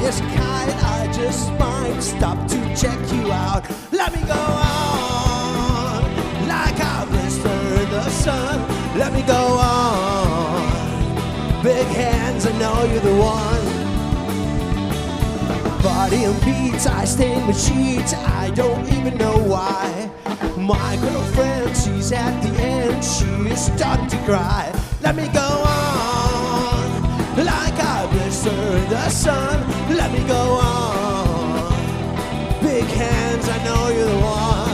as a kite, I just might stop to check you out. Let me go on, like a blister in the sun. Let me go on, big hands, I know you're the one. Body and beats, I stain with sheets, I don't even know why. My girlfriend, she's at the end, she is starting to cry. Let me go on, like a blister in the sun. Let me go on, big hands, I know you're the one.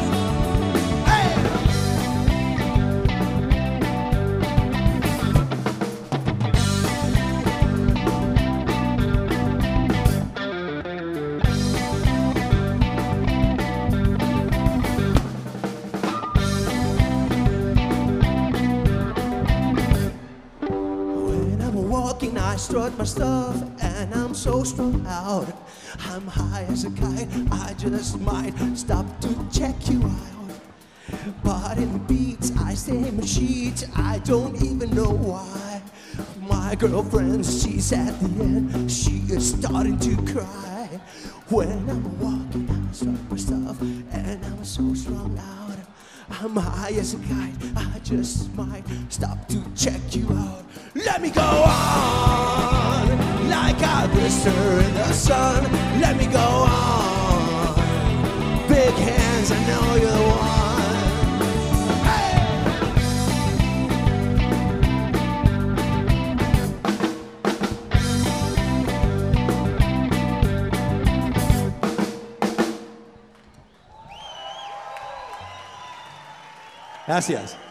I strut my stuff and I'm so strung out. I'm high as a kite, I just might stop to check you out. Body and beats, I stay in my sheets, I don't even know why. My girlfriend, she's at the end, she is starting to cry. When I'm walking, I strut my stuff and I'm so strung out. I'm high as a kite, I just might stop to check you out. Let me go on, like a blister in the sun. Let me go on, big hands, I know you're the one. Hey! Gracias.